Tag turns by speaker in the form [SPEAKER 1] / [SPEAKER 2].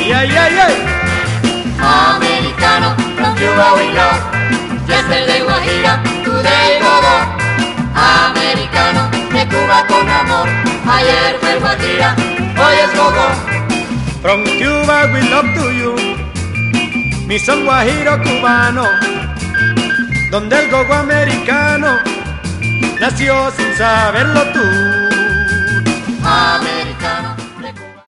[SPEAKER 1] Yeah, yeah, yeah.
[SPEAKER 2] Americano, from Cuba we love. Yesterday Guajira, today go-go. Americano, de Cuba con amor. Ayer fue Guajira, hoy es go-go.
[SPEAKER 1] From Cuba we love to you, mi son guajiro cubano, donde el gogo americano nació sin saberlo tú.
[SPEAKER 2] Americano,